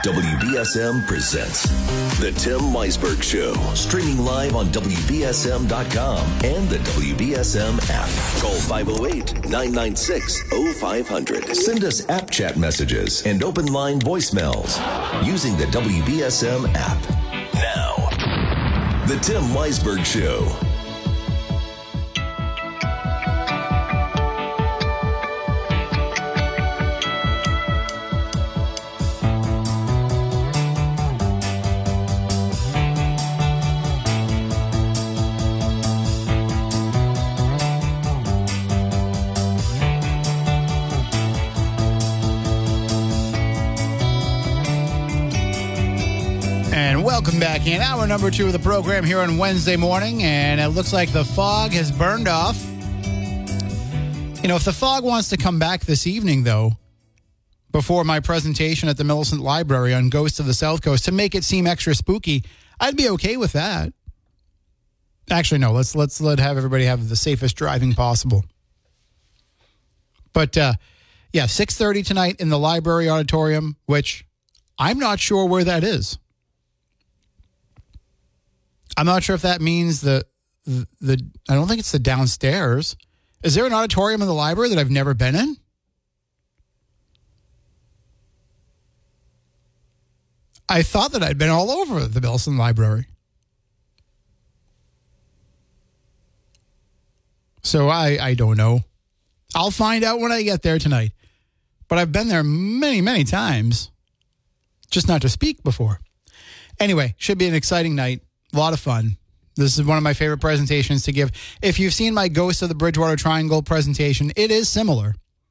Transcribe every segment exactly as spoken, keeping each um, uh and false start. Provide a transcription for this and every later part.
W B S M presents The Tim Weisberg Show. Streaming live on W B S M dot com and the W B S M app. Call five oh eight, nine nine six, oh five hundred. Send us app chat messages and open line voicemails using the W B S M app. Now, The Tim Weisberg Show. Welcome back in. Hour number two of the program here on Wednesday morning, and it looks like the fog has burned off. You know, if the fog wants to come back this evening, though, before my presentation at the Millicent Library on Ghosts of the South Coast, to make it seem extra spooky, I'd be okay with that. Actually, no, let's let's let have everybody have the safest driving possible. But, uh, yeah, six thirty tonight in the library auditorium, which I'm not sure where that is. I'm not sure if that means the, the, the, I don't think it's the downstairs. Is there an auditorium in the library that I've never been in? I thought that I'd been all over the Millicent Library. So I, I don't know. I'll find out when I get there tonight. But I've been there many, many times, just not to speak before. Anyway, should be an exciting night. A lot of fun. This is one of my favorite presentations to give. If you've seen my Ghost of the Bridgewater Triangle presentation, it is similar.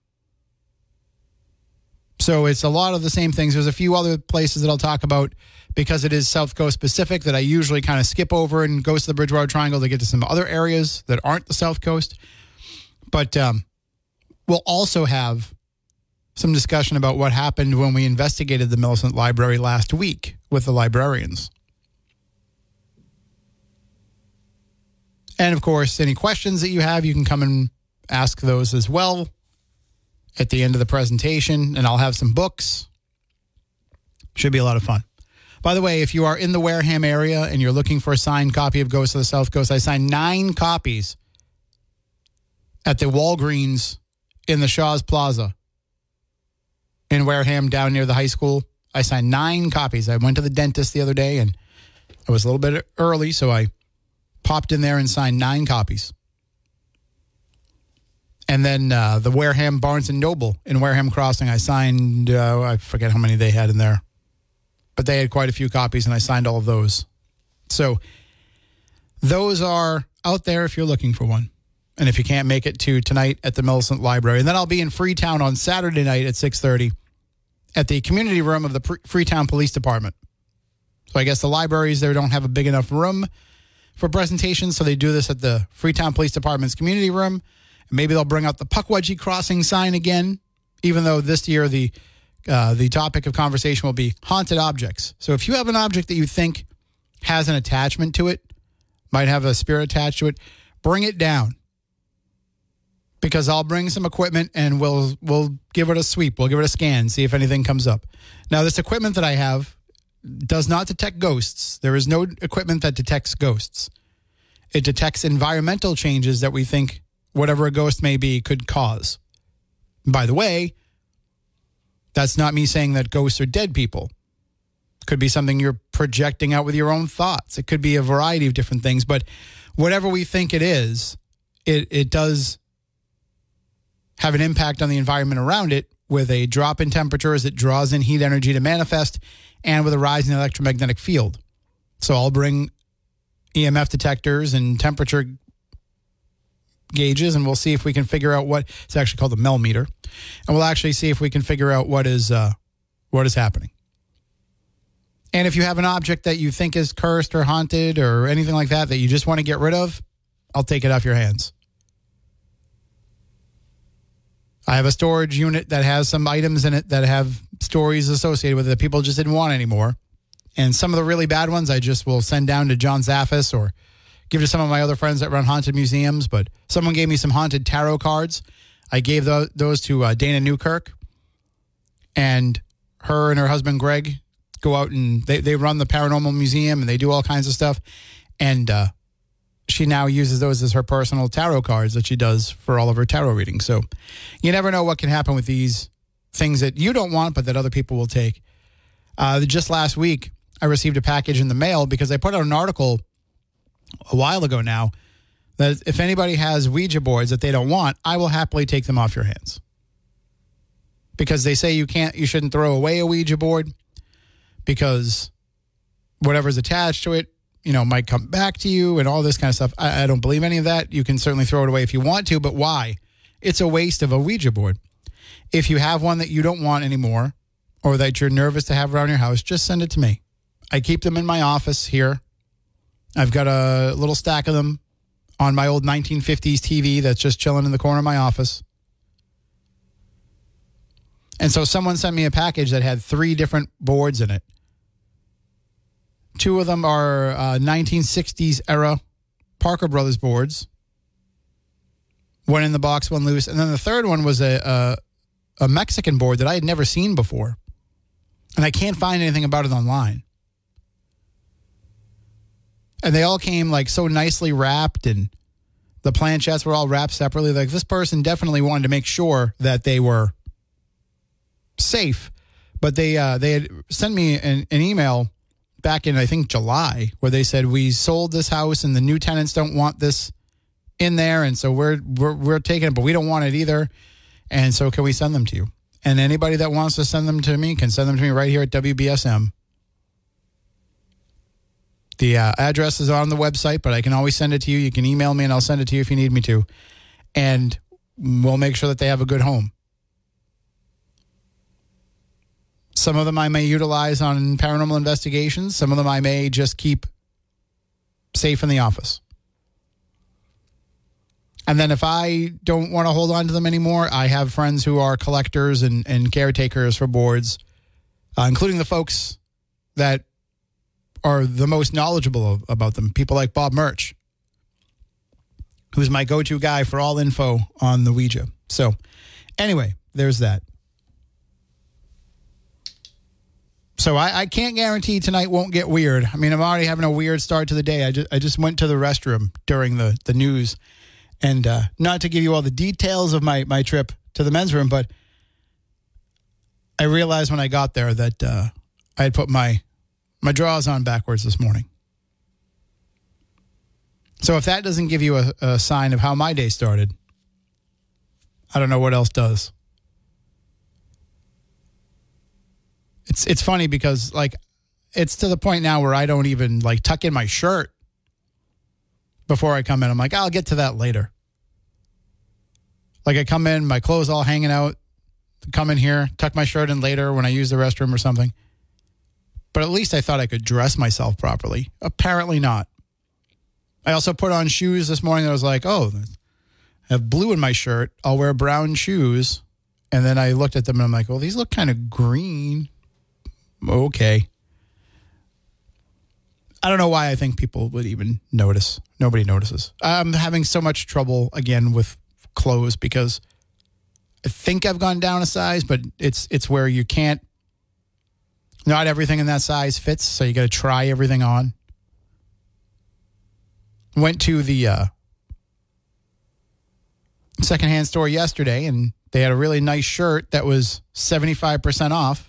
So it's a lot of the same things. There's a few other places that I'll talk about because it is South Coast specific that I usually kind of skip over in Ghost of the Bridgewater Triangle to get to some other areas that aren't the South Coast. But um, we'll also have some discussion about what happened when we investigated the Millicent Library last week with the librarians. And, of course, any questions that you have, you can come and ask those as well at the end of the presentation, and I'll have some books. Should be a lot of fun. By the way, if you are in the Wareham area and you're looking for a signed copy of Ghosts of the South Coast, I signed nine copies at the Walgreens in the Shaw's Plaza in Wareham down near the high school. I signed nine copies. I went to the dentist the other day, and I was a little bit early, so I popped in there and signed nine copies. And then uh, the Wareham Barnes and Noble in Wareham Crossing, I signed, uh, I forget how many they had in there. But they had quite a few copies, and I signed all of those. So those are out there if you're looking for one. And if you can't make it to tonight at the Millicent Library. And then I'll be in Freetown on Saturday night at six thirty at the community room of the Freetown Police Department. So I guess the libraries there don't have a big enough room for presentations, so they do this at the Freetown Police Department's community room. And maybe they'll bring out the Pukwudgie Crossing sign again, even though this year the uh, the topic of conversation will be haunted objects. So if you have an object that you think has an attachment to it, might have a spirit attached to it, bring it down. Because I'll bring some equipment and we'll we'll give it a sweep. We'll give it a scan, see if anything comes up. Now, this equipment that I have does not detect ghosts. There is no equipment that detects ghosts. It detects environmental changes that we think whatever a ghost may be could cause. By the way, that's not me saying that ghosts are dead people. It could be something you're projecting out with your own thoughts. It could be a variety of different things, but whatever we think it is, it, it does have an impact on the environment around it with a drop in temperature as it draws in heat energy to manifest, and with a rise in the electromagnetic field. So I'll bring E M F detectors and temperature gauges, and we'll see if we can figure out what, it's actually called a Mel meter, and we'll actually see if we can figure out what is uh, what is happening. And if you have an object that you think is cursed or haunted or anything like that that you just want to get rid of, I'll take it off your hands. I have a storage unit that has some items in it that have stories associated with it that people just didn't want anymore. And some of the really bad ones I just will send down to John Zaffis or give to some of my other friends that run haunted museums. But someone gave me some haunted tarot cards. I gave those, those to uh, Dana Newkirk. And her and her husband, Greg, go out and they, they run the Paranormal Museum and they do all kinds of stuff. And uh, she now uses those as her personal tarot cards that she does for all of her tarot readings. So you never know what can happen with these things that you don't want, but that other people will take. Uh, just last week, I received a package in the mail because I put out an article a while ago now that if anybody has Ouija boards that they don't want, I will happily take them off your hands. Because they say you can't, you shouldn't throw away a Ouija board because whatever's attached to it, you know, might come back to you and all this kind of stuff. I, I don't believe any of that. You can certainly throw it away if you want to, but why? It's a waste of a Ouija board. If you have one that you don't want anymore or that you're nervous to have around your house, just send it to me. I keep them in my office here. I've got a little stack of them on my old nineteen fifties T V that's just chilling in the corner of my office. And so someone sent me a package that had three different boards in it. Two of them are uh, nineteen sixties era Parker Brothers boards. One in the box, one loose. And then the third one was a, a, a Mexican board that I had never seen before. And I can't find anything about it online. And they all came like so nicely wrapped, and the planchettes were all wrapped separately. Like this person definitely wanted to make sure that they were safe. But they uh, they had sent me an, an email back in, I think, July, where they said, we sold this house and the new tenants don't want this in there. And so we're, we're, we're taking it, but we don't want it either. And so can we send them to you? And anybody that wants to send them to me can send them to me right here at W B S M. The uh, address is on the website, but I can always send it to you. You can email me and I'll send it to you if you need me to. And we'll make sure that they have a good home. Some of them I may utilize on paranormal investigations. Some of them I may just keep safe in the office. And then if I don't want to hold on to them anymore, I have friends who are collectors and, and caretakers for boards, uh, including the folks that are the most knowledgeable of, about them. People like Bob Murch, who's my go-to guy for all info on the Ouija. So anyway, there's that. So I, I can't guarantee tonight won't get weird. I mean, I'm already having a weird start to the day. I just I just went to the restroom during the, the news. And uh, not to give you all the details of my, my trip to the men's room, but I realized when I got there that uh, I had put my, my drawers on backwards this morning. So if that doesn't give you a, a sign of how my day started, I don't know what else does. It's it's funny because, like, it's to the point now where I don't even, like, tuck in my shirt before I come in. I'm like, I'll get to that later. Like, I come in, my clothes all hanging out, come in here, tuck my shirt in later when I use the restroom or something. But at least I thought I could dress myself properly. Apparently not. I also put on shoes this morning that I was like, oh, I have blue in my shirt. I'll wear brown shoes. And then I looked at them and I'm like, well, these look kind of green. Okay. I don't know why I think people would even notice. Nobody notices. I'm having so much trouble again with clothes because I think I've gone down a size, but it's it's where you can't, not everything in that size fits, so you got to try everything on. Went to the uh, secondhand store yesterday, and they had a really nice shirt that was seventy-five percent off.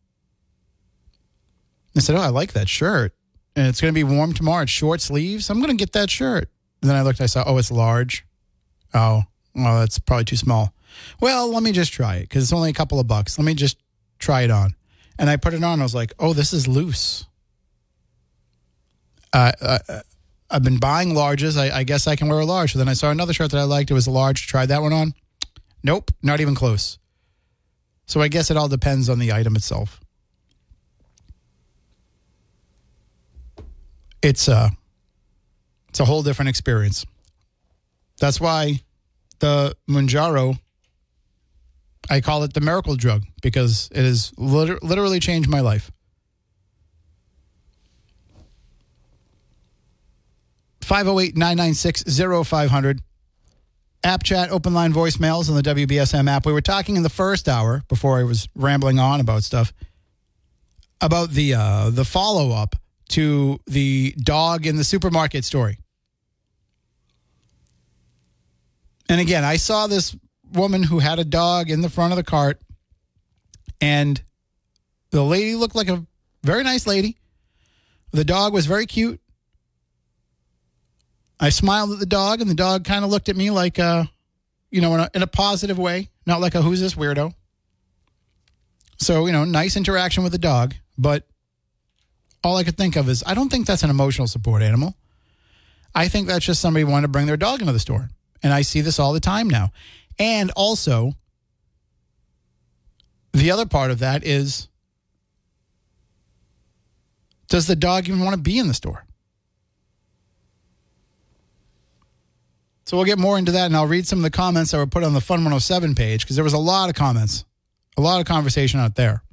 I said, oh, I like that shirt. And it's going to be warm tomorrow. It's short sleeves. I'm going to get that shirt. And then I looked, I saw, oh, it's large. Oh, well, that's probably too small. Well, let me just try it because it's only a couple of bucks. Let me just try it on. And I put it on. I was like, oh, this is loose. Uh, uh, I've been buying larges. I, I guess I can wear a large. So then I saw another shirt that I liked. It was a large. Tried that one on. Nope, not even close. So I guess it all depends on the item itself. It's a, it's a whole different experience. That's why the Mounjaro, I call it the miracle drug, because it has liter- literally changed my life. five oh eight, nine nine six, oh five hundred. App chat, open line voicemails on the W B S M app. We were talking in the first hour, before I was rambling on about stuff, about the uh, the follow up to the dog in the supermarket story. And again, I saw this woman who had a dog in the front of the cart, and the lady looked like a very nice lady. The dog was very cute. I smiled at the dog, and the dog kind of looked at me like, uh, you know, in a, in a positive way, not like a who's this weirdo. So, you know, nice interaction with the dog, but all I could think of is I don't think that's an emotional support animal. I think that's just somebody wanting to bring their dog into the store. And I see this all the time now. And also, the other part of that is, does the dog even want to be in the store? So we'll get more into that, and I'll read some of the comments that were put on the Fun one oh seven page, because there was a lot of comments, a lot of conversation out there.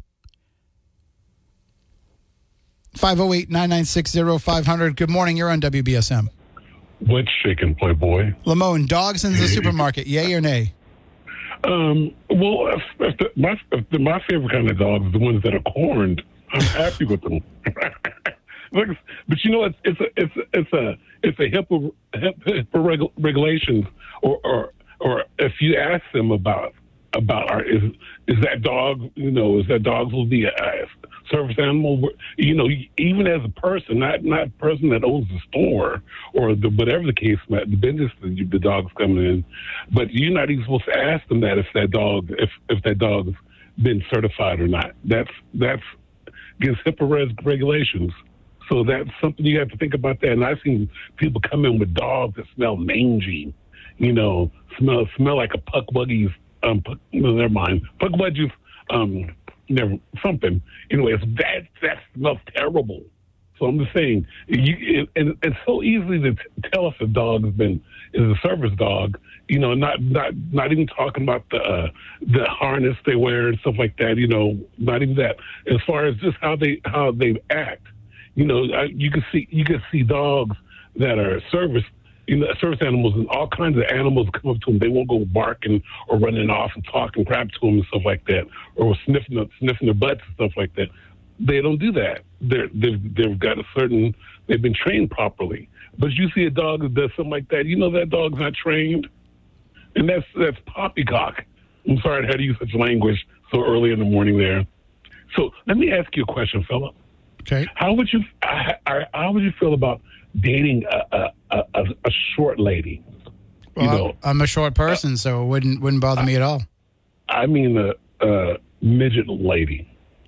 five oh eight, nine nine six, oh five hundred. Good morning. You're on W B S M. What's shaking, Playboy? Lamone, dogs in the supermarket, yay or nay? Um, well, if, if the, my if the, my favorite kind of dogs are the ones that are corned. I'm happy with them. But you know, it's it's a it's a, it's a it's a HIPAA, HIPAA regu- regulations, or, or or if you ask them about about our is is that dog, you know, is that dog will be a, a service animal, you know, even as a person, not not a person that owns the store or the whatever the case, the business that you, the dog's coming in, but you're not even supposed to ask them that if that dog if if that dog's been certified or not. That's that's against HIPAA regulations. So that's something you have to think about that. And I've seen people come in with dogs that smell mangy, you know, smell smell like a puck buggy's, um, puck, no, never mind, puck buggy's, um, never, something. Anyways, that, that smells terrible. So I'm just saying, you, it, and it's so easy to t- tell if a dog has been, is a service dog, you know, not, not, not even talking about the, uh, the harness they wear and stuff like that, you know, not even that. As far as just how they, how they act. You know, you can see you can see dogs that are service, you know, service animals, and all kinds of animals come up to them. They won't go barking or running off and talk and crap to them and stuff like that, or sniffing sniffing their butts and stuff like that. They don't do that. They're, they've they've got a certain. They've been trained properly. But you see a dog that does something like that, you know that dog's not trained, and that's that's poppycock. I'm sorry I had to use such language so early in the morning there. So let me ask you a question, fella. Okay. How would you how would you feel about dating a a, a, a short lady? Well, you know, I'm a short person, uh, so it wouldn't wouldn't bother I, me at all. I mean, a, a midget lady.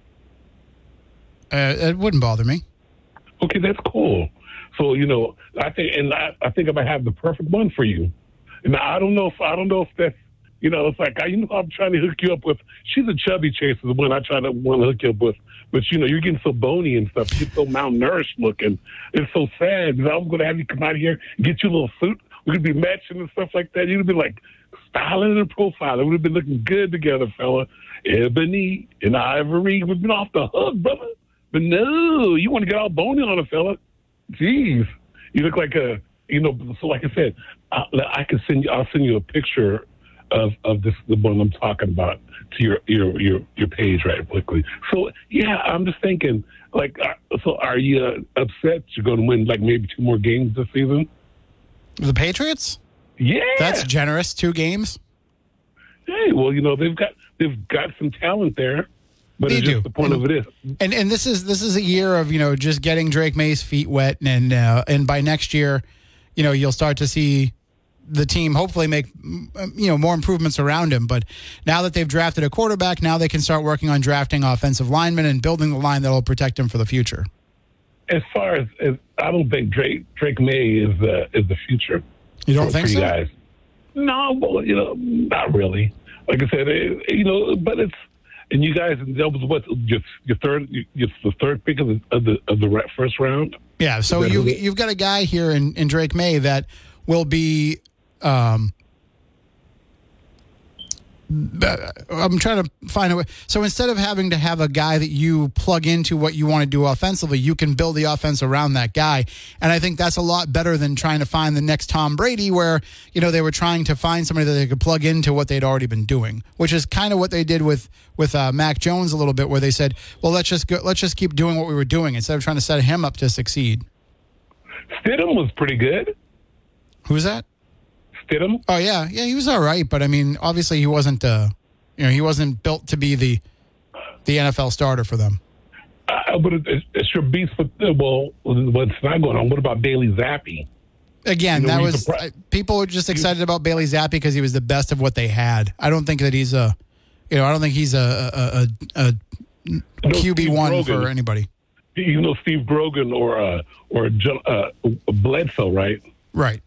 Uh, it wouldn't bother me. Okay, that's cool. So you know, I think, and I, I think I might have the perfect one for you. And I don't know if I don't know if that's. You know, it's like, I, you know, I'm trying to hook you up with, she's a chubby chaser, the one I try to want to hook you up with. But, you know, you're getting so bony and stuff. You get so malnourished looking. It's so sad. I was going to have you come out here and get you a little suit. We could be matching and stuff like that. You'd be like styling and profiling. We'd have been looking good together, fella. Ebony and Ivory. We've been off the hook, brother. But no, you want to get all bony on a fella. Jeez. You look like a, you know, so like I said, I, I can send you, I'll send you a picture Of, of this, the one I'm talking about, to your your your, your page right quickly. So yeah, I'm just thinking, like, uh, so are you uh, upset you're going to win like maybe two more games this season? The Patriots? Yeah, that's generous. Two games. Hey, well, you know they've got they've got some talent there, but they it's do. Just the point and, of it is, and and this is this is a year of you know just getting Drake May's feet wet, and uh, and by next year, you know you'll start to see the team hopefully make, you know, more improvements around him. But now that they've drafted a quarterback, now they can start working on drafting offensive linemen and building the line that will protect him for the future. As far as, as I don't think Drake Drake May is the is the future. You don't for, think for so? You guys. No, well, you know, not really. Like I said, it, you know, but it's and you guys. That was what your your third your the third pick of the of the of the first round. Yeah. So you you've got a guy here in, in Drake May that will be. Um, I'm trying to find a way. So instead of having to have a guy that you plug into what you want to do offensively, you can build the offense around that guy. And I think that's a lot better than trying to find the next Tom Brady, where, you know, they were trying to find somebody that they could plug into what they'd already been doing, which is kind of what they did with with uh, Mac Jones a little bit, where they said, well, let's just go, let's just keep doing what we were doing instead of trying to set him up to succeed. Stidham was pretty good. Who's that? Stidham? Oh yeah, yeah, he was all right, but I mean, obviously he wasn't, uh, you know, he wasn't built to be the the N F L starter for them. Uh, but it, it, it's your beast. For, well, what's not going on? What about Bailey Zappi? Again, you know, that was surprised? uh, people were just excited about Bailey Zappi because he was the best of what they had. I don't think that he's a, you know, I don't think he's a a, a, a Q B one for anybody. You know, Steve Grogan or uh, or uh, Bledsoe, right? Right.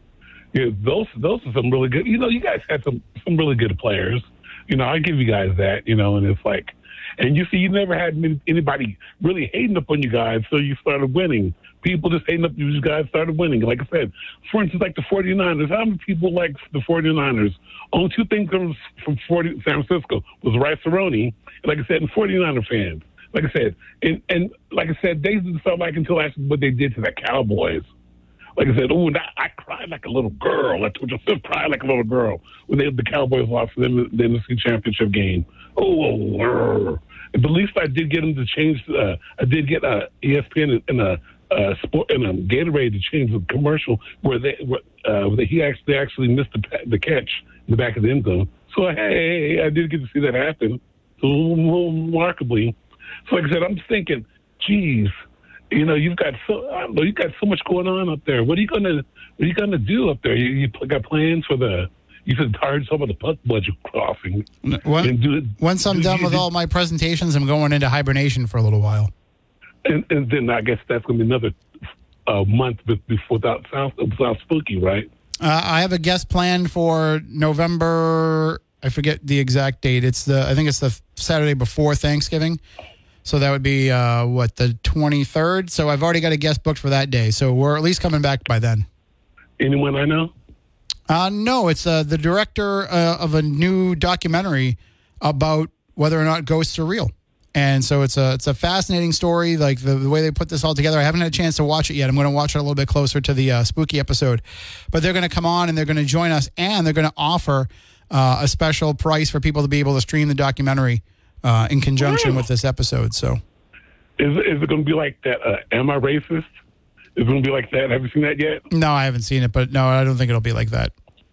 Yeah, those those are some really good. You know, you guys had some some really good players. You know, I give you guys that. You know, and it's like, and you see, you never had anybody really hating up on you guys, so you started winning. People just hating up on you guys started winning. Like I said, for instance, like the 49ers. How many people like the 49ers? Only two things from from forty, San Francisco was Rice Aroni, and like I said, and 49er fans. Like I said, and and like I said, they didn't start like until after what they did to the Cowboys. Like I said, oh, I, I cried like a little girl. I told you, I cried like a little girl when they the Cowboys lost for them the N F C Championship game. Oh, oh, but at least I did get them to change. Uh, I did get uh, E S P N and a uh, sport and a Gatorade to change the commercial where they where, uh, where he actually actually missed the the catch in the back of the end zone. So hey, I did get to see that happen. So remarkably, so like I said, I'm just thinking, geez. You know, you've got so I don't know, you've got so much going on up there. What are you gonna What are you gonna do up there? You, you got plans for the? You said tired some of the puck budget crossing. When, do, once I'm do, done you, with all my presentations, I'm going into hibernation for a little while. And, and then I guess that's gonna be another uh, month before that sounds sounds spooky, right? Uh, I have a guest planned for November. I forget the exact date. It's the I think it's the Saturday before Thanksgiving. So that would be, uh, what, the twenty-third? So I've already got a guest booked for that day. So we're at least coming back by then. Anyone I know? Uh, no, it's uh, the director uh, of a new documentary about whether or not ghosts are real. And so it's a it's a fascinating story, like the, the way they put this all together. I haven't had a chance to watch it yet. I'm going to watch it a little bit closer to the uh, spooky episode. But they're going to come on and they're going to join us, and they're going to offer uh, a special price for people to be able to stream the documentary Uh, in conjunction with this episode. So, is is it going to be like that? Uh, Am I racist? Is it going to be like that? Have you seen that yet? No, I haven't seen it, but no, I don't think it'll be like that.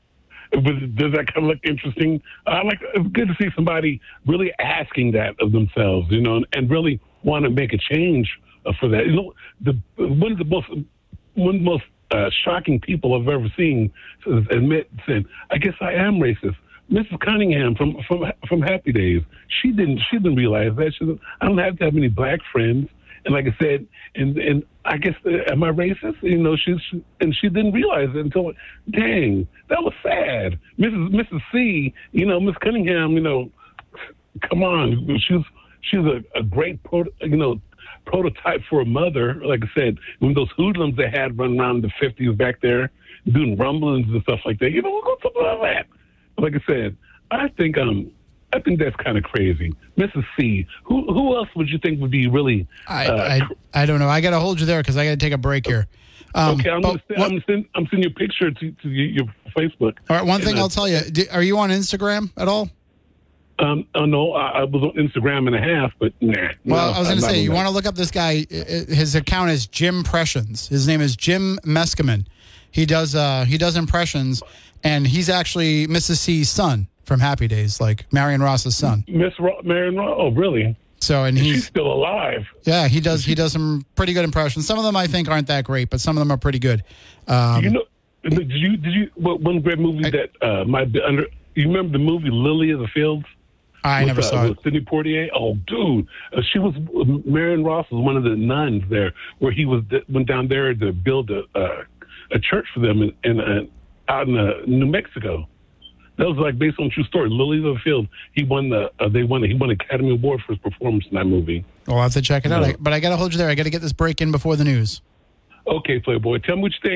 But does that kind of look interesting? I like. It's good to see somebody really asking that of themselves, you know, and, and really want to make a change uh, for that. You know, the one of the most one of the most uh, shocking people I've ever seen admit said, "I guess I am racist." Missus Cunningham from from from Happy Days. She didn't she didn't realize that. She didn't, I don't have that many black friends, and like I said, and and I guess uh, am I racist? You know, she's she, and she didn't realize it until, dang, that was sad. Missus Missus C, you know, Miss Cunningham, you know, come on, she's she's a, a great pro, you know prototype for a mother. Like I said, when those hoodlums they had running around in the fifties back there doing rumblings and stuff like that, you know, we'll go something like that. Like I said, I think um, I think that's kind of crazy. Missus C, who who else would you think would be really? I uh, I, I don't know. I got to hold you there because I got to take a break here. Um, okay, I'm but, gonna send, I'm, send, I'm sending you a picture to, to your Facebook. All right, one thing uh, I'll tell you: are you on Instagram at all? Um, oh no, I, I was on Instagram and a half, but nah. Well, no, I was going to say, you that. want to look up this guy. His account is Jim Impressions. His name is Jim Meskimen. He does uh, he does impressions, and he's actually Missus C's son from Happy Days, like Marion Ross's son. Miss Ro- Marion Ross. Oh, really? So, and he's she's still alive. Yeah, he does. He does some pretty good impressions. Some of them I think aren't that great, but some of them are pretty good. Um, you know, did you did you what, one great movie I, that uh, might be under? You remember the movie Lily of the Fields? I with, never uh, saw it. With Sidney Poitier. Oh, dude, uh, she was Marion Ross was one of the nuns there, where he was went down there to build a uh, a church for them in, in uh, out in uh, New Mexico. That was like based on a true story. Lily of the Field. He won the. Uh, they won. He won an Academy Award for his performance in that movie. I'll have to check it out. No. I, but I got to hold you there. I got to get this break in before the news. Okay, Playboy. Tell me what you think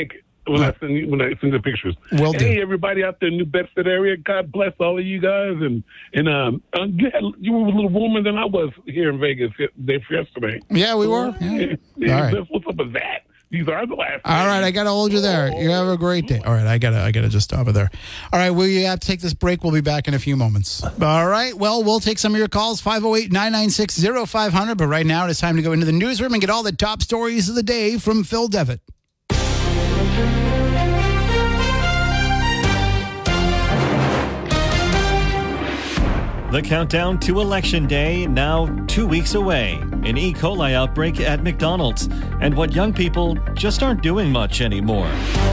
when I send you, when I send the pictures. Will do. Hey, everybody out there in New Bedford area, God bless all of you guys. And and um, uh, you, had, you were a little warmer than I was here in Vegas day for yesterday. Yeah, we were. Yeah. Yeah, All right. what's up with that? These are the last. All right, I got to hold you there. You have a great day. All right, I got to I got to just stop it there. All right, we have to take this break. We'll be back in a few moments. All right, well, we'll take some of your calls, five oh eight, nine nine six, oh five hundred. But right now, it's time to go into the newsroom and get all the top stories of the day from Phil Devitt. The countdown to Election Day, now two weeks away. An E. coli outbreak at McDonald's, and what young people just aren't doing much anymore.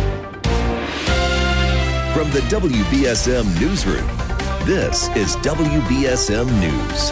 From the W B S M Newsroom, this is W B S M News.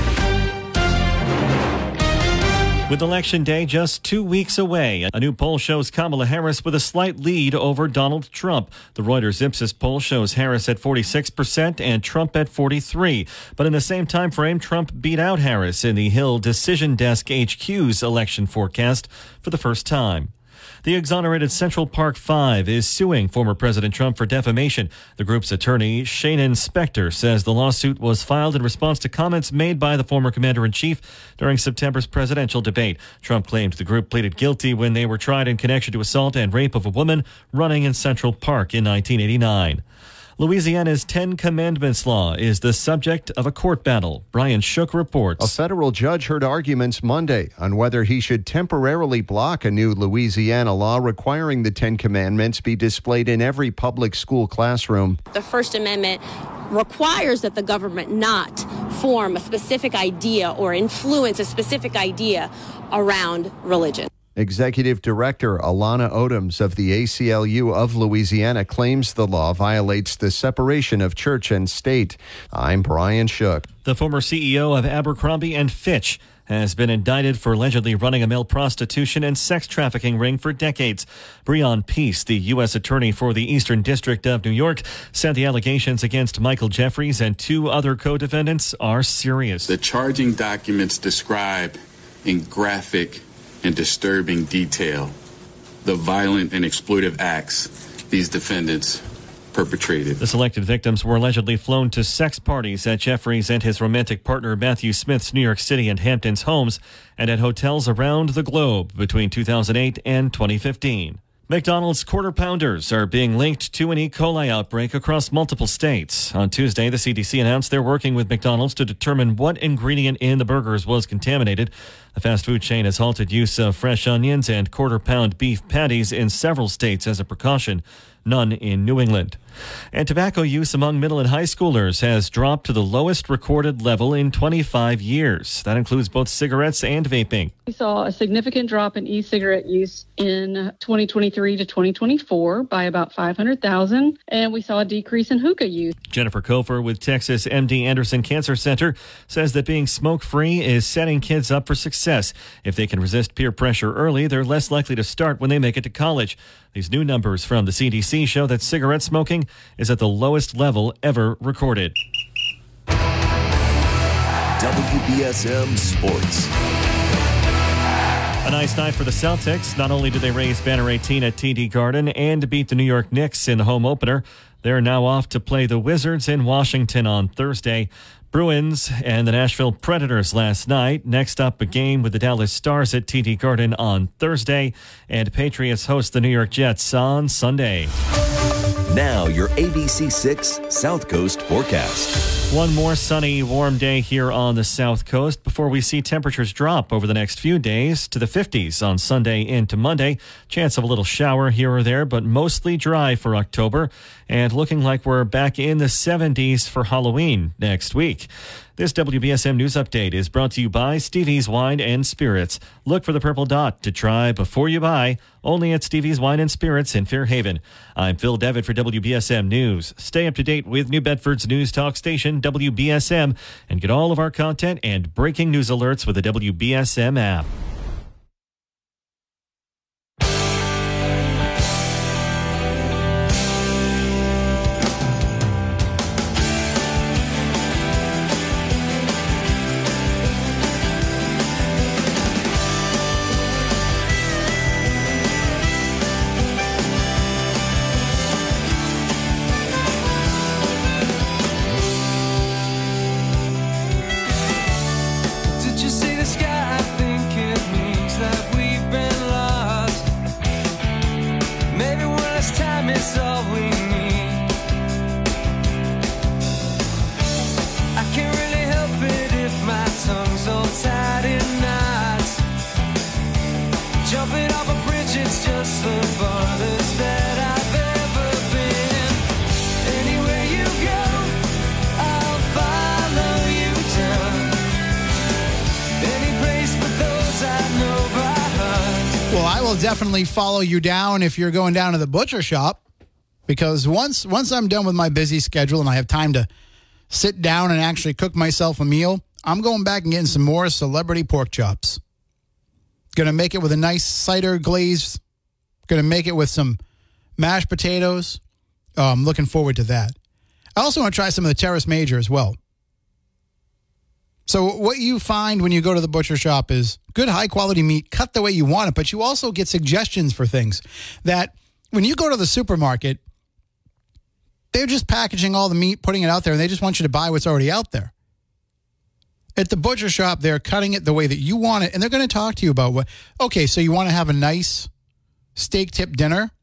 With Election Day just two weeks away, a new poll shows Kamala Harris with a slight lead over Donald Trump. The Reuters Ipsos poll shows Harris at forty-six percent and Trump at forty-three percent. But in the same time frame, Trump beat out Harris in the Hill Decision Desk H Q's election forecast for the first time. The exonerated Central Park Five is suing former President Trump for defamation. The group's attorney, Shannon Spector, says the lawsuit was filed in response to comments made by the former commander-in-chief during September's presidential debate. Trump claimed the group pleaded guilty when they were tried in connection to assault and rape of a woman running in Central Park in nineteen eighty-nine. Louisiana's Ten Commandments law is the subject of a court battle. Brian Shook reports. A federal judge heard arguments Monday on whether he should temporarily block a new Louisiana law requiring the Ten Commandments be displayed in every public school classroom. The First Amendment requires that the government not form a specific idea or influence a specific idea around religion. Executive Director Alana Odoms of the A C L U of Louisiana claims the law violates the separation of church and state. I'm Brian Shook. The former C E O of Abercrombie and Fitch has been indicted for allegedly running a male prostitution and sex trafficking ring for decades. Breon Peace, the U S attorney for the Eastern District of New York, said the allegations against Michael Jeffries and two other co-defendants are serious. The charging documents describe in graphic and disturbing detail the violent and exploitive acts these defendants perpetrated. The selected victims were allegedly flown to sex parties at Jeffries and his romantic partner Matthew Smith's New York City and Hamptons homes and at hotels around the globe between two thousand eight and twenty fifteen. McDonald's Quarter Pounders are being linked to an E. coli outbreak across multiple states. On Tuesday, the C D C announced they're working with McDonald's to determine what ingredient in the burgers was contaminated. The fast food chain has halted use of fresh onions and quarter-pound beef patties in several states as a precaution, none in New England. And tobacco use among middle and high schoolers has dropped to the lowest recorded level in twenty-five years. That includes both cigarettes and vaping. We saw a significant drop in e-cigarette use in twenty twenty-three to twenty twenty-four by about five hundred thousand, and we saw a decrease in hookah use. Jennifer Kofer with Texas M D Anderson Cancer Center says that being smoke-free is setting kids up for success. If they can resist peer pressure early, they're less likely to start when they make it to college. These new numbers from the C D C show that cigarette smoking is at the lowest level ever recorded. W B S M Sports. A nice night for the Celtics. Not only did they raise banner eighteen at T D Garden and beat the New York Knicks in the home opener, they're now off to play the Wizards in Washington on Thursday. Bruins and the Nashville Predators last night. Next up, a game with the Dallas Stars at T D Garden on Thursday. And Patriots host the New York Jets on Sunday. Now your A B C six South Coast forecast. One more sunny, warm day here on the South Coast before we see temperatures drop over the next few days to the fifties on Sunday into Monday. Chance of a little shower here or there, but mostly dry for October. And looking like we're back in the seventies for Halloween next week. This W B S M News Update is brought to you by Stevie's Wine and Spirits. Look for the purple dot to try before you buy, only at Stevie's Wine and Spirits in Fairhaven. I'm Phil Devitt for W B S M News. Stay up to date with New Bedford's news talk station, W B S M, and get all of our content and breaking news alerts with the W B S M app. beach, it's just the farthest that I've ever been. Anywhere you go, I'll follow you down. Any place but those I know by heart. Well, I will definitely follow you down if you're going down to the butcher shop, because once once I'm done with my busy schedule and I have time to sit down and actually cook myself a meal, I'm going back and getting some more celebrity pork chops. Going to make it with a nice cider glaze. Going to make it with some mashed potatoes. Oh, I'm looking forward to that. I also want to try some of the Terrace Major as well. So what you find when you go to the butcher shop is good high-quality meat, cut the way you want it, but you also get suggestions for things that when you go to the supermarket, they're just packaging all the meat, putting it out there, and they just want you to buy what's already out there. At the butcher shop, they're cutting it the way that you want it, and they're going to talk to you about what, okay, so you want to have a nice steak tip dinner,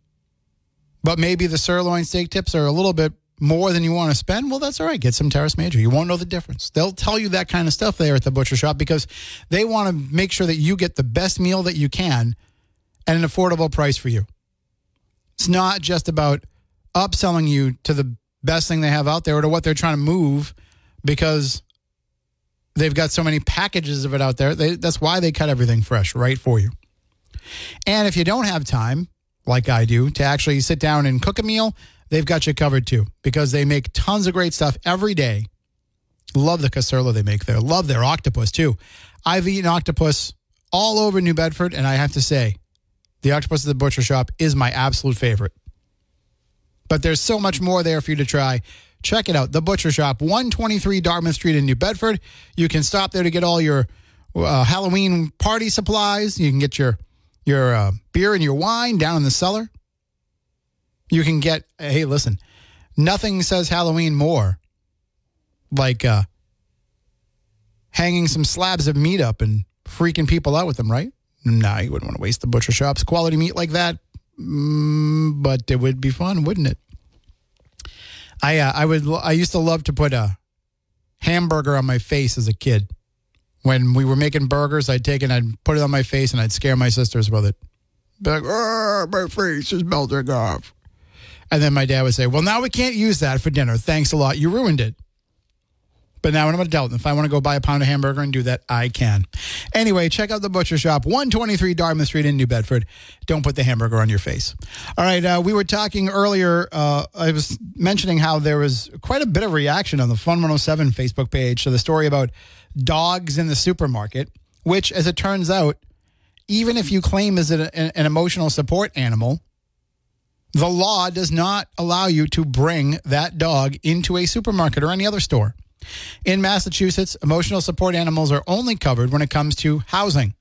but maybe the sirloin steak tips are a little bit more than you want to spend? Well, that's all right. Get some Terrace Major. You won't know the difference. They'll tell you that kind of stuff there at the butcher shop because they want to make sure that you get the best meal that you can at an affordable price for you. It's not just about upselling you to the best thing they have out there or to what they're trying to move because they've got so many packages of it out there. They, that's why they cut everything fresh right for you. And if you don't have time, like I do, to actually sit down and cook a meal, they've got you covered too because they make tons of great stuff every day. Love the casserole they make there. Love their octopus too. I've eaten octopus all over New Bedford, and I have to say, the octopus at the butcher shop is my absolute favorite. But there's so much more there for you to try. Check it out. The Butcher Shop, one twenty-three Dartmouth Street in New Bedford. You can stop there to get all your uh, Halloween party supplies. You can get your, your uh, beer and your wine down in the cellar. You can get, hey, listen, nothing says Halloween more like uh, hanging some slabs of meat up and freaking people out with them, right? Nah, you wouldn't want to waste the butcher shop's quality meat like that. Mm, but it would be fun, wouldn't it? I uh, I would I used to love to put a hamburger on my face as a kid. When we were making burgers, I'd take it, I'd put it on my face, and I'd scare my sisters with it. Be like, oh, my face is melting off. And then my dad would say, well, now we can't use that for dinner. Thanks a lot. You ruined it. But now when I'm an adult, if I want to go buy a pound of hamburger and do that, I can. Anyway, check out the Butcher Shop, one twenty-three Dartmouth Street in New Bedford. Don't put the hamburger on your face. All right, uh, we were talking earlier, uh, I was mentioning how there was quite a bit of reaction on the Fun one oh seven Facebook page to the story about dogs in the supermarket, which, as it turns out, even if you claim as an, an emotional support animal, the law does not allow you to bring that dog into a supermarket or any other store. In Massachusetts, emotional support animals are only covered when it comes to housing.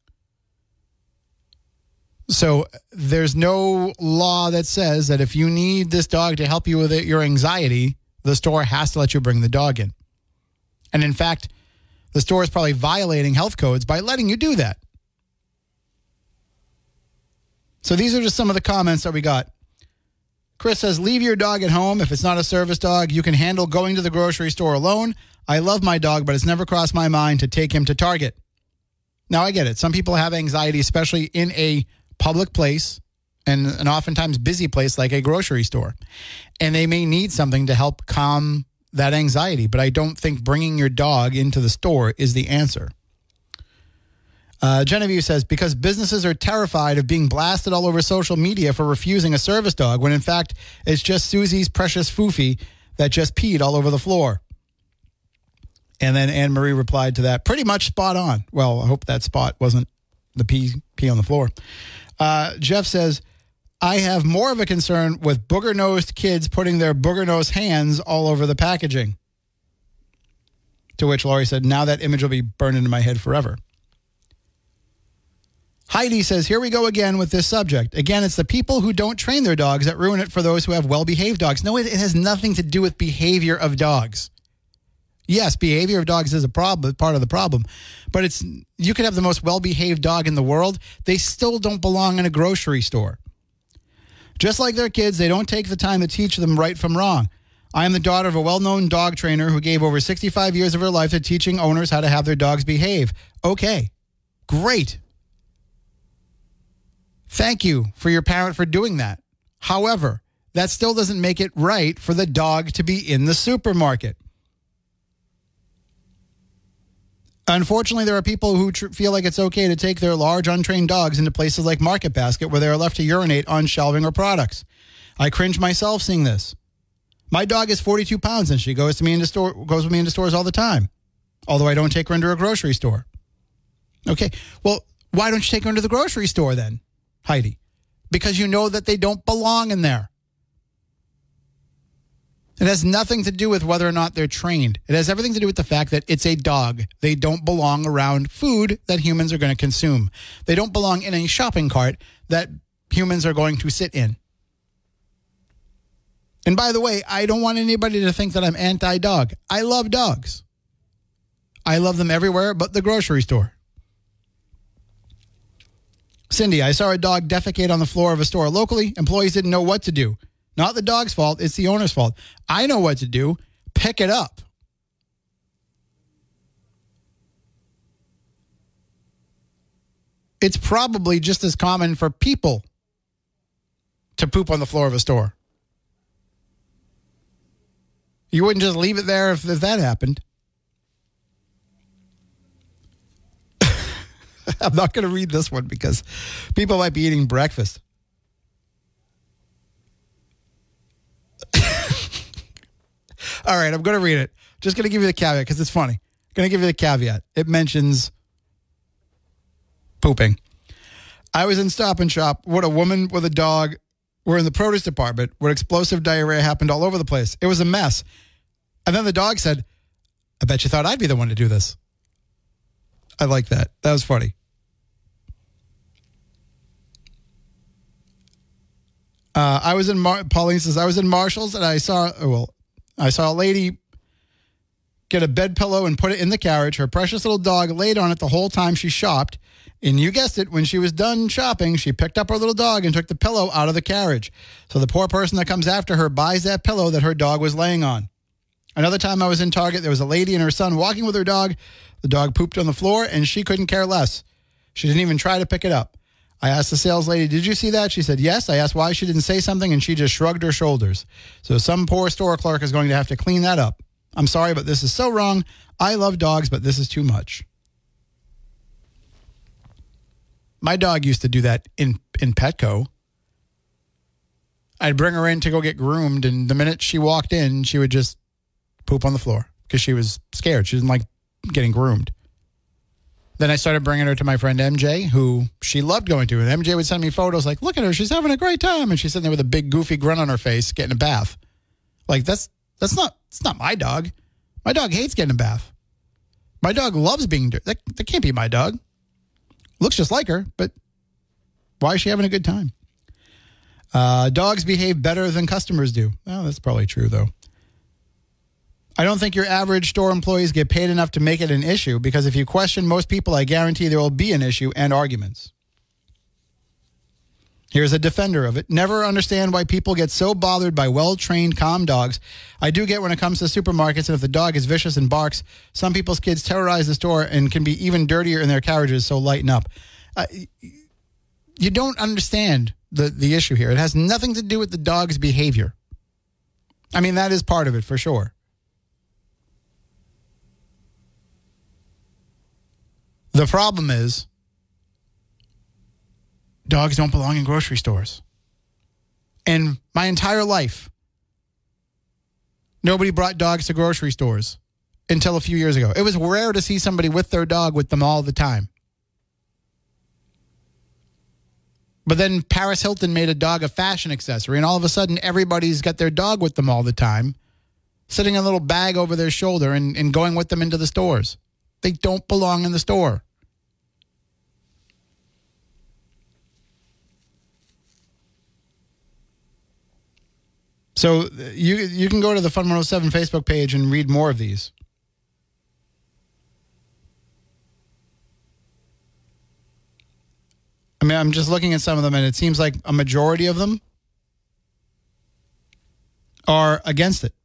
So there's no law that says that if you need this dog to help you with it, your anxiety, the store has to let you bring the dog in. And in fact, the store is probably violating health codes by letting you do that. So these are just some of the comments that we got. Chris says, leave your dog at home. If it's not a service dog, you can handle going to the grocery store alone. I love my dog, but it's never crossed my mind to take him to Target. Now, I get it. Some people have anxiety, especially in a public place and an oftentimes busy place like a grocery store. And they may need something to help calm that anxiety. But I don't think bringing your dog into the store is the answer. Uh, Genevieve says, because businesses are terrified of being blasted all over social media for refusing a service dog, when in fact it's just Susie's precious foofy that just peed all over the floor. And then Anne Marie replied to that, pretty much spot on. Well, I hope that spot wasn't the pee, pee on the floor. Uh, Jeff says, I have more of a concern with booger-nosed kids putting their booger-nosed hands all over the packaging. To which Laurie said, now that image will be burned into my head forever. Heidi says, here we go again with this subject. Again, it's the people who don't train their dogs that ruin it for those who have well-behaved dogs. No, it, it has nothing to do with behavior of dogs. Yes, behavior of dogs is a problem, part of the problem. But it's you could have the most well-behaved dog in the world. They still don't belong in a grocery store. Just like their kids, they don't take the time to teach them right from wrong. I am the daughter of a well-known dog trainer who gave over sixty-five years of her life to teaching owners how to have their dogs behave. Okay, great. Thank you for your parent for doing that. However, that still doesn't make it right for the dog to be in the supermarket. Unfortunately, there are people who tr- feel like it's okay to take their large, untrained dogs into places like Market Basket where they are left to urinate on shelving or products. I cringe myself seeing this. My dog is forty-two pounds and she goes to me into store goes with me into stores all the time, although I don't take her into a grocery store. Okay, well, why don't you take her into the grocery store then, Heidi? Because you know that they don't belong in there. It has nothing to do with whether or not they're trained. It has everything to do with the fact that it's a dog. They don't belong around food that humans are going to consume. They don't belong in a shopping cart that humans are going to sit in. And by the way, I don't want anybody to think that I'm anti-dog. I love dogs. I love them everywhere but the grocery store. Cindy, I saw a dog defecate on the floor of a store locally. Employees didn't know what to do. Not the dog's fault. It's the owner's fault. I know what to do. Pick it up. It's probably just as common for people to poop on the floor of a store. You wouldn't just leave it there if, if that happened. I'm not going to read this one because people might be eating breakfast. All right, I'm going to read it. Just going to give you the caveat because it's funny. Going to give you the caveat. It mentions pooping. I was in Stop and Shop when a woman with a dog were in the produce department where explosive diarrhea happened all over the place. It was a mess. And then the dog said, I bet you thought I'd be the one to do this. I like that. That was funny. Uh, I was in, Mar- Pauline says, I was in Marshall's and I saw, well, I saw a lady get a bed pillow and put it in the carriage. Her precious little dog laid on it the whole time she shopped. And you guessed it, when she was done shopping, she picked up her little dog and took the pillow out of the carriage. So the poor person that comes after her buys that pillow that her dog was laying on. Another time I was in Target, there was a lady and her son walking with her dog. The dog pooped on the floor and she couldn't care less. She didn't even try to pick it up. I asked the sales lady, did you see that? She said, yes. I asked why she didn't say something, and she just shrugged her shoulders. So some poor store clerk is going to have to clean that up. I'm sorry, but this is so wrong. I love dogs, but this is too much. My dog used to do that in, in Petco. I'd bring her in to go get groomed, and the minute she walked in, she would just poop on the floor because she was scared. She didn't like getting groomed. Then I started bringing her to my friend M J, who she loved going to. And M J would send me photos like, look at her, she's having a great time. And she's sitting there with a big goofy grin on her face, getting a bath. Like, that's that's not it's not my dog. My dog hates getting a bath. My dog loves being dirty. That, that can't be my dog. Looks just like her, but why is she having a good time? Uh, dogs behave better than customers do. Well, that's probably true, though. I don't think your average store employees get paid enough to make it an issue, because if you question most people, I guarantee there will be an issue and arguments. Here's a defender of it. Never understand why people get so bothered by well-trained, calm dogs. I do get when it comes to supermarkets, and if the dog is vicious and barks, some people's kids terrorize the store and can be even dirtier in their carriages, so lighten up. Uh, you don't understand the, the issue here. It has nothing to do with the dog's behavior. I mean, that is part of it, for sure. The problem is, dogs don't belong in grocery stores. And my entire life, nobody brought dogs to grocery stores until a few years ago. It was rare to see somebody with their dog with them all the time. But then Paris Hilton made a dog a fashion accessory, and all of a sudden everybody's got their dog with them all the time, sitting in a little bag over their shoulder and, and going with them into the stores. They don't belong in the store. So you you can go to the Fun one oh seven Facebook page and read more of these. I mean, I'm just looking at some of them, and it seems like a majority of them are against it.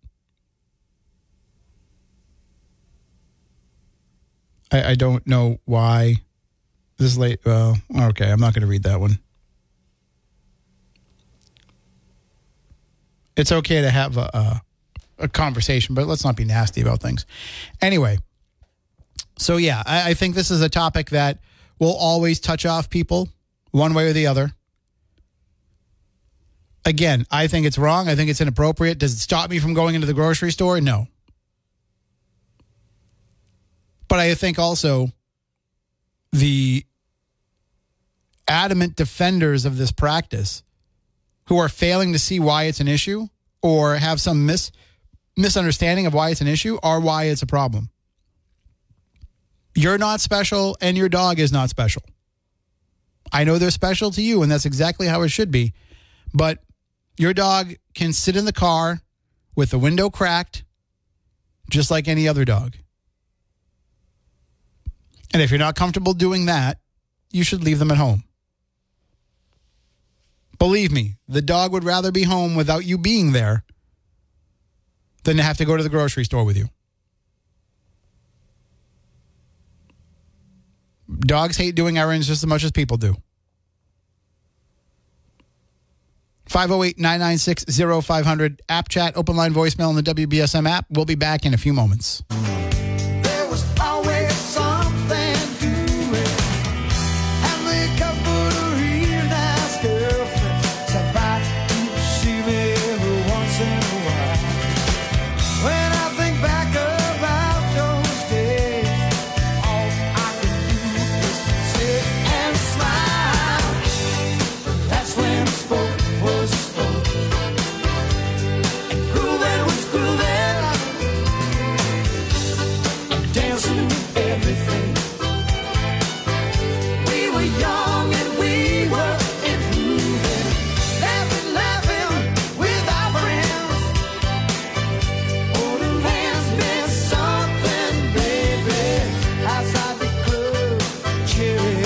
I, I don't know why this late. Well, okay, I'm not going to read that one. It's okay to have a, a, a conversation, but let's not be nasty about things. Anyway, so yeah, I, I think this is a topic that will always touch off people one way or the other. Again, I think it's wrong. I think it's inappropriate. Does it stop me from going into the grocery store? No. But I think also the adamant defenders of this practice who are failing to see why it's an issue or have some mis- misunderstanding of why it's an issue are why it's a problem. You're not special and your dog is not special. I know they're special to you and that's exactly how it should be. But your dog can sit in the car with the window cracked just like any other dog. And if you're not comfortable doing that, you should leave them at home. Believe me, the dog would rather be home without you being there than to have to go to the grocery store with you. Dogs hate doing errands just as much as people do. five oh eight, nine nine six, oh five hundred, app chat, open line voicemail on the W B S M app. We'll be back in a few moments. There was always something doing. And the couple of real nice girlfriends stop by to see me every once in a while. When I think back about those days, all I can do is sit and smile. That's when spoke was spoke. And grooving was grooving. Dancing with everything. We were young and we were improving. Laughing, laughing with our friends. Oh, the land's been something, baby. Outside the club, cherry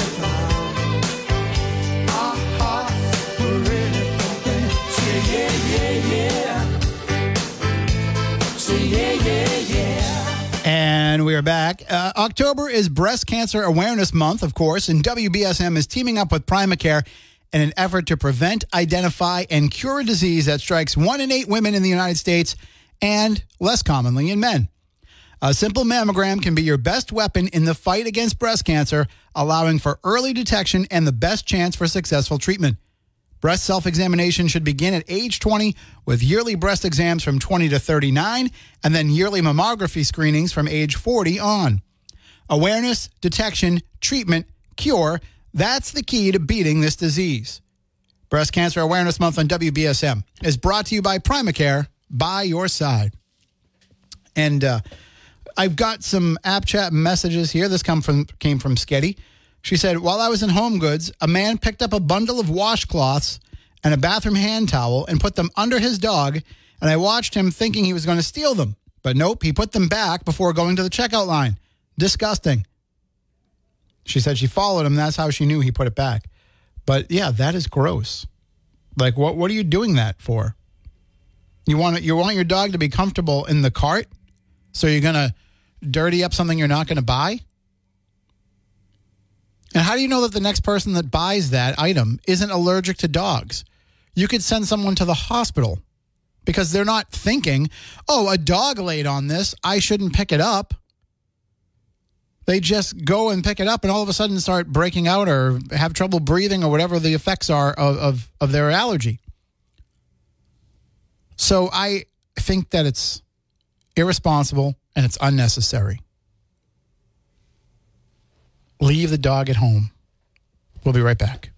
pie. Our hearts were ready for that. Say yeah, yeah, yeah. Say yeah, yeah, yeah. And we are back. Uh, October is Breast Cancer Awareness Month, of course, and W B S M is teaming up with Primacare in an effort to prevent, identify, and cure a disease that strikes one in eight women in the United States and, less commonly, in men. A simple mammogram can be your best weapon in the fight against breast cancer, allowing for early detection and the best chance for successful treatment. Breast self-examination should begin at age twenty with yearly breast exams from twenty to thirty-nine and then yearly mammography screenings from age forty on. Awareness, detection, treatment, cure, that's the key to beating this disease. Breast Cancer Awareness Month on W B S M is brought to you by Primacare, by your side. And uh, I've got some app chat messages here. This come from came from Sketty. She said, while I was in Home Goods, a man picked up a bundle of washcloths and a bathroom hand towel and put them under his dog, and I watched him thinking he was going to steal them. But nope, he put them back before going to the checkout line. Disgusting. She said she followed him. That's how she knew he put it back. But yeah, that is gross. Like, what what are you doing that for? You want you want your dog to be comfortable in the cart, so you're going to dirty up something you're not going to buy? And how do you know that the next person that buys that item isn't allergic to dogs? You could send someone to the hospital because they're not thinking, oh, a dog laid on this, I shouldn't pick it up. They just go and pick it up and all of a sudden start breaking out or have trouble breathing or whatever the effects are of, of, of their allergy. So I think that it's irresponsible and it's unnecessary. Leave the dog at home. We'll be right back.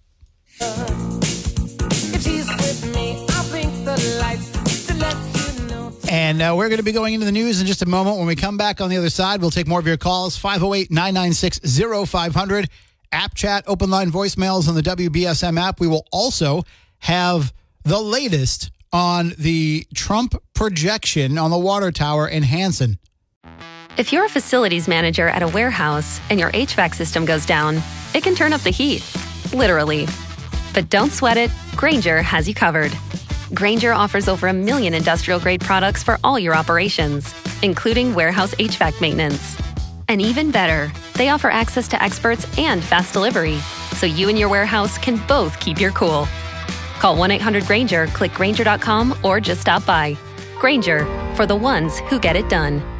If she's with me, I'll blink the lights to let you know. And uh, we're going to be going into the news in just a moment. When we come back on the other side, we'll take more of your calls. five oh eight, nine nine six, oh five hundred. App chat, open line voicemails on the W B S M app. We will also have the latest on the Trump projection on the water tower in Hanson. If you're a facilities manager at a warehouse and your H V A C system goes down, it can turn up the heat, literally. But don't sweat it, Grainger has you covered. Grainger offers over a million industrial-grade products for all your operations, including warehouse H V A C maintenance. And even better, they offer access to experts and fast delivery, so you and your warehouse can both keep your cool. Call one eight hundred Granger, click Granger dot com, or just stop by. Granger, for the ones who get it done.